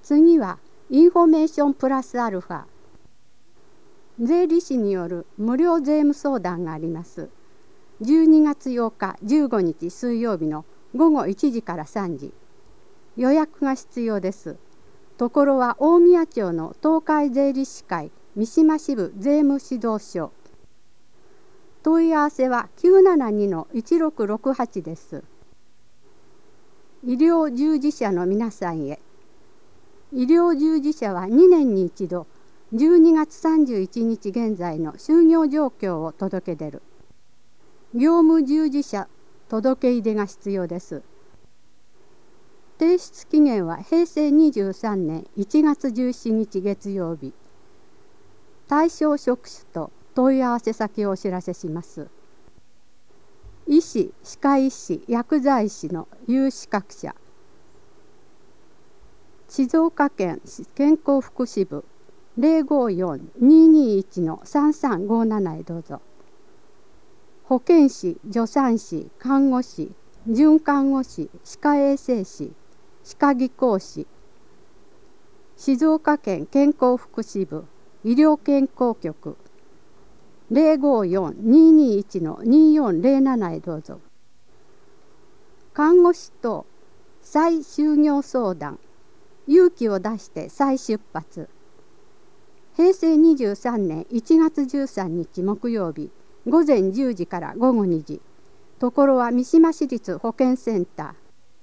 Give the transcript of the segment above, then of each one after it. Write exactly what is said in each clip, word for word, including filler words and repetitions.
次はインフォメーションプラスアルファ。税理士による無料税務相談があります。じゅうにがつようかじゅうごにち水曜日のごごいちじからさんじ。予約が必要です。ところは大宮町の東海税理士会三島支部税務指導所。問い合わせは きゅうななにのいちろくろくはち です。医療従事者の皆さんへ。医療従事者はにねんに一度、じゅうにがつさんじゅういちにち現在の就業状況を届け出る。業務従事者届け出が必要です。提出期限はへいせいにじゅうさんねんいちがつじゅうしちにち月曜日。対象職種と問い合わせ先をお知らせします。医師、歯科医師、薬剤師の有資格者。静岡県健康福祉部 ゼロごよんにーにーいちのさんさんごなな へどうぞ。保健師、助産師、看護師、准看護師、歯科衛生士、歯科技工士。静岡県健康福祉部医療健康局ゼロごよんにーにーいちのにーよんゼロなな へどうぞ。看護師等再就業相談。勇気を出して再出発。へいせいにじゅうさんねんいちがつじゅうさんにち木曜日ごぜんじゅうじからごごにじ。ところは三島市立保健センター。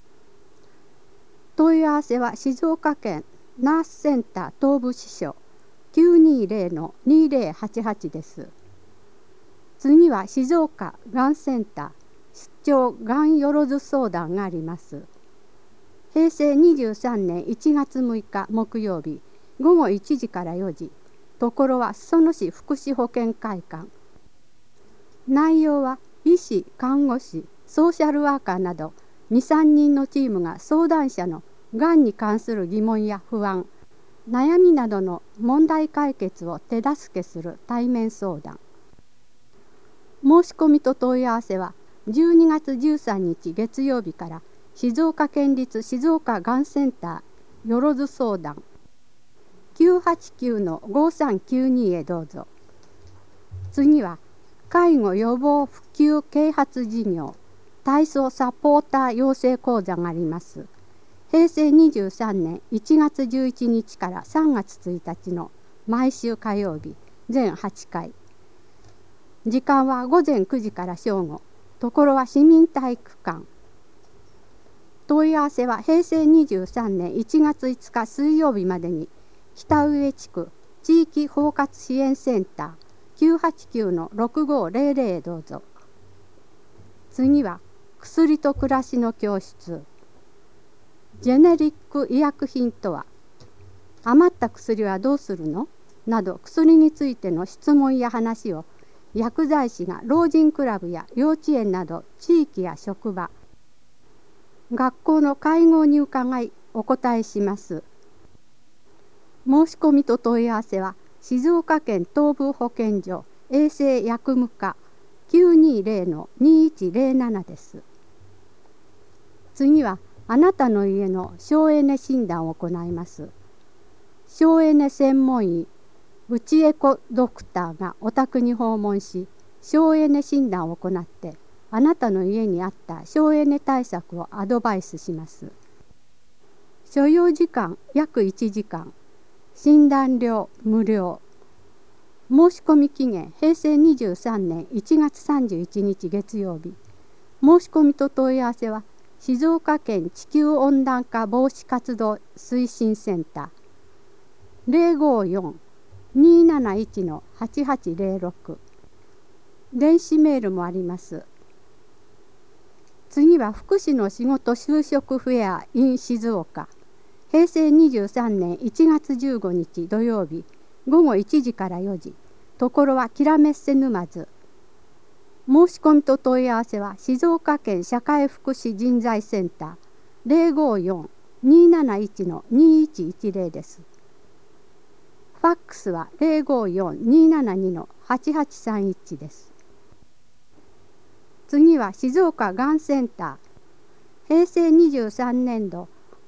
問い合わせは静岡県ナースセンター東部支所 きゅうにーぜろのにーぜろはちはち です。次は静岡がんセンター出張がんよろず相談があります。へいせいにじゅうさんねんいちがつむいか木曜日ごごいちじからよじ。ところは裾野市福祉保健会館。内容は医師、看護師、ソーシャルワーカーなどにさんにんのチームが相談者のがんに関する疑問や不安、悩みなどの問題解決を手助けする対面相談。申し込みと問い合わせはじゅうにがつじゅうさんにち月曜日から静岡県立静岡がんセンターよろず相談 きゅうはちきゅうのごさんきゅうに へどうぞ。次は介護予防普及啓発事業体操サポーター養成講座があります。へいせいにじゅうさんねんいちがつじゅういちにちからさんがつついたちの毎週火曜日全はちかい。時間はごぜんくじから正午。ところは市民体育館。問い合わせはへいせいにじゅうさんねんいちがついつか水曜日までに北上地区地域包括支援センター きゅうはちきゅうのろくごゼロゼロ へどうぞ。次は薬と暮らしの教室。ジェネリック医薬品とは、余った薬はどうするのなど薬についての質問や話を薬剤師が老人クラブや幼稚園など地域や職場、学校の会合に伺いお答えします。申し込みと問い合わせは静岡県東部保健所衛生薬務課 きゅうにーぜろのにーいちゼロなな です。次はあなたの家の省エネ診断を行います。省エネ専門医内エコドクターがお宅に訪問し、省エネ診断を行ってあなたの家にあった省エネ対策をアドバイスします。所要時間約いちじかん、診断料無料。申し込み期限へいせいにじゅうさんねんいちがつさんじゅういちにち月曜日。申し込みと問い合わせは静岡県地球温暖化防止活動推進センター ゼロごよんにーなないちのはちはちゼロろく。電子メールもあります。次は福祉の仕事就職フェア in 静岡。へいせいにじゅうさんねんいちがつじゅうごにち土曜日ごごいちじからよじ。ところはきらめっせ沼津。申し込みと問い合わせは静岡県社会福祉人材センター ゼロごよんにーなないちのにーいちいちゼロ です。ファックスはゼロごよんにーななにのはちはちさんいちです。次は静岡がんセンター。へいせいにじゅうさんねんど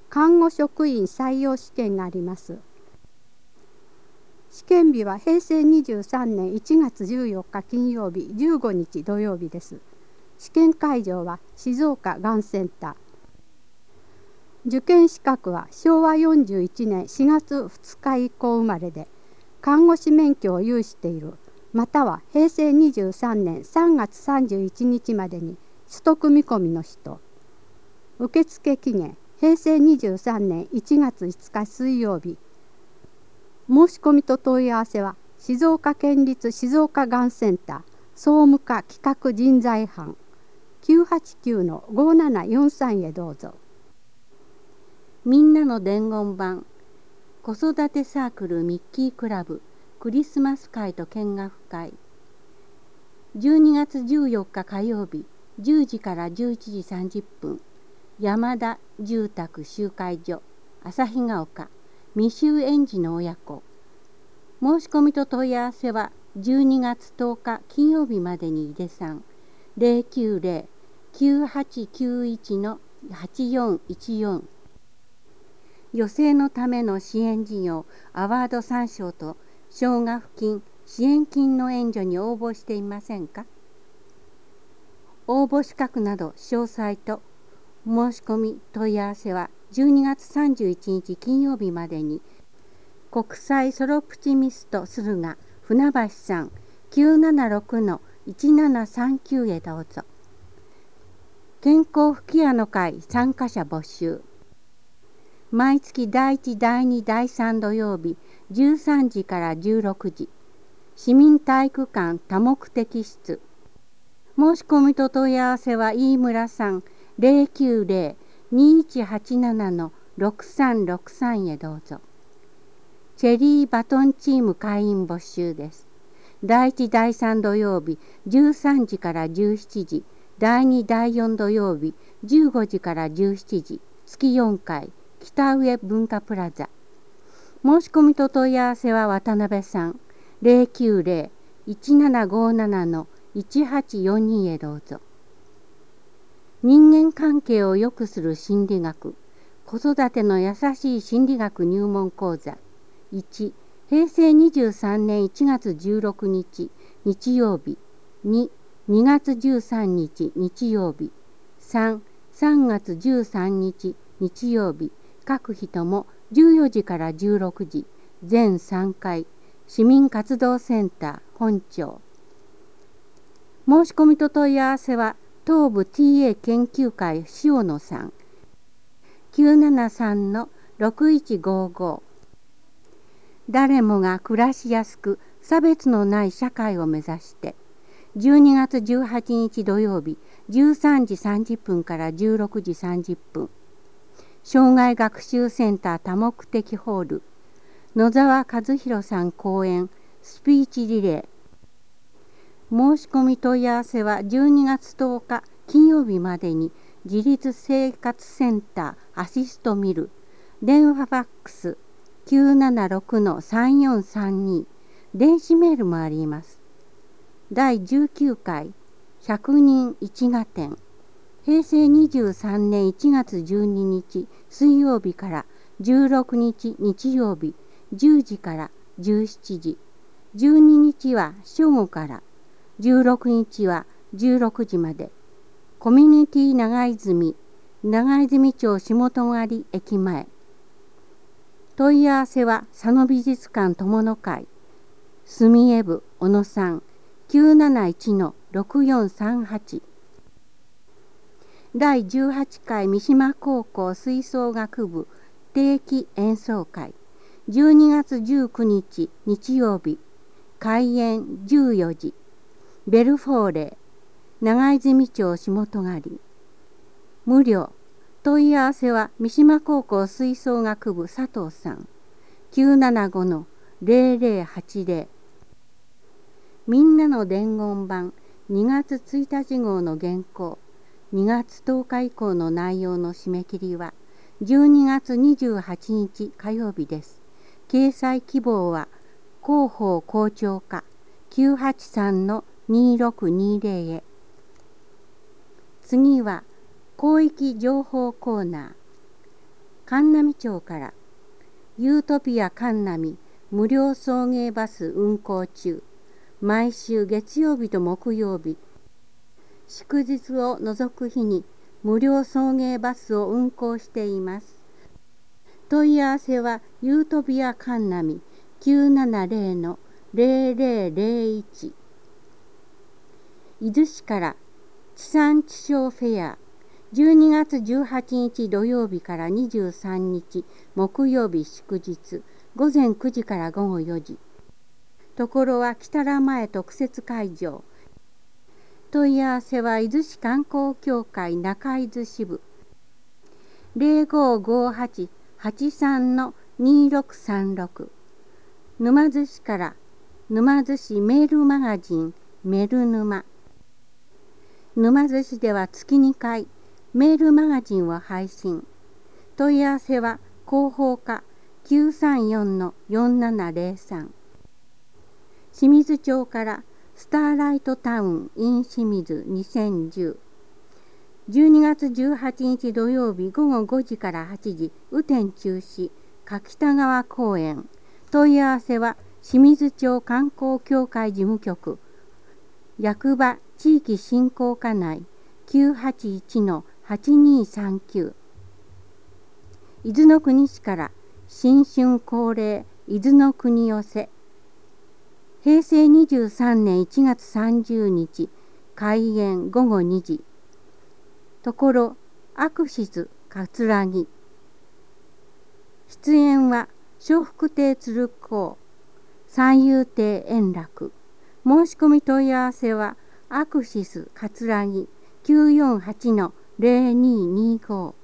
看護職員採用試験があります。試験日はへいせいにじゅうさんねんいちがつじゅうよっか金曜日、じゅうごにち土曜日です。試験会場は静岡がんセンター。受験資格はしょうわよんじゅういちねんしがつふつか以降生まれで、看護師免許を有している、またはへいせいにじゅうさんねんさんがつさんじゅういちにちまでに取得見込みの人。受付期限へいせいにじゅうさんねんいちがついつか水曜日。申し込みと問い合わせは静岡県立静岡がんセンター総務課企画人材班 きゅうはちきゅうのごななよんさん へどうぞ。 みんなの伝言版子育てサークルミッキークラブクリスマス会と見学会じゅうにがつじゅうよっか火曜日じゅうじからじゅういちじさんじゅっぷん山田住宅集会所旭ヶ丘未就園児の親子。申し込みと問い合わせはじゅうにがつとおか金曜日までに井出さん ゼロきゅうゼロ きゅうはちきゅういち はちよんいちよん。女性のための支援事業アワードさんしょうと奨学金支援金の援助に応募していませんか。応募資格など詳細と申し込み問い合わせはじゅうにがつさんじゅういちにち金曜日までに国際ソロプチミスト駿河船橋さん きゅうななろくのいちななさんきゅう へどうぞ。健康吹き矢の会参加者募集。毎月だいいち、だいに、だいさん土曜日じゅうさんじからじゅうろくじ市民体育館多目的室。申し込みと問い合わせは飯村さん ゼロきゅうゼロ にいちはちななのろくさんろくさん へどうぞ。チェリーバトンチーム会員募集です。だいいち、だいさん土曜日じゅうさんじからじゅうしちじ、だいに、だいよん土曜日じゅうごじからじゅうしちじ、月よんかい北上文化プラザ。申し込みと問い合わせは渡辺さん ゼロきゅうゼロ いちななごななのいちはちよんに へどうぞ。人間関係を良くする心理学子育ての優しい心理学入門講座。いち、へいせいにじゅうさんねんいちがつじゅうろくにち日曜日。に、にがつじゅうさんにち日曜日。さん、さんがつじゅうさんにち日曜日。各日ともじゅうよじからじゅうろくじ、全さんかい、市民活動センター本町。申し込みと問い合わせは東部 ティーエー 研究会塩野さん きゅうななさんのろくいちごご。誰もが暮らしやすく差別のない社会を目指してじゅうにがつじゅうはちにち土曜日じゅうさんじさんじゅっぷんからじゅうろくじさんじゅっぷん障害学習センター多目的ホール野沢和弘さん講演スピーチリレー。申し込み問い合わせはじゅうにがつとおか金曜日までに自立生活センターアシストミル電話ファックス きゅうななろくのさんよんさんに 電子メールもあります。だいじゅうきゅうかいひゃくにん一画展へいせいにじゅうさんねんいちがつじゅうににち水曜日からじゅうろくにち日曜日じゅうじからじゅうしちじ、じゅうににちは正午からじゅうろくにちはじゅうろくじまで。コミュニティ長泉長泉町下戸狩駅前。問い合わせは佐野美術館友の会住江部小野さん きゅうなないちのろくよんさんはち。だいじゅうはちかい三島高校吹奏楽部定期演奏会じゅうにがつじゅうくにち日曜日開演じゅうよじベルフォーレ長泉町下戸狩。無料。問い合わせは三島高校吹奏楽部佐藤さん きゅうななごのゼロゼロはちゼロ。みんなの伝言版にがつついたち号の原稿にがつとおか以降の内容の締め切りはじゅうにがつにじゅうはちにち火曜日です。掲載希望は広報校長課 きゅうはちさんのにろくにゼロ へ。次は広域情報コーナー。 神南町からユートピア神南無料送迎バス運行中。毎週月曜日と木曜日、祝日を除く日に無料送迎バスを運行しています。問い合わせはユートピア神南 きゅうななゼロ ゼロゼロゼロいち。伊豆市から地産地消フェアじゅうにがつじゅうはちにち土曜日からにじゅうさんにち木曜日祝日ごぜんくじからごごよじ。ところは北良前特設会場。問い合わせは伊豆市観光協会中伊豆支部ゼロごごはち はちさん にろくさんろく。沼津市から沼津市メールマガジンメル沼。沼津市では月にかいメールマガジンを配信。問い合わせは広報課 きゅうさんよん よんななゼロさん。清水町からスターライトタウン in 清水にせんじゅう。じゅうにがつじゅうはちにち土曜日ごごごじからはちじ、雨天中止、柿田川公園。問い合わせは清水町観光協会事務局、役場地域振興課内 きゅうはちいち はちにさんきゅう。伊豆の国市から新春恒例伊豆の国寄せ。へいせいにじゅうさんねんいちがつさんじゅうにち、開演ごごにじ。ところアクシス葛城。出演は笑福亭鶴光、三遊亭円楽。申し込み問い合わせはアクシス葛城 きゅうよんはち ゼロにーにーご。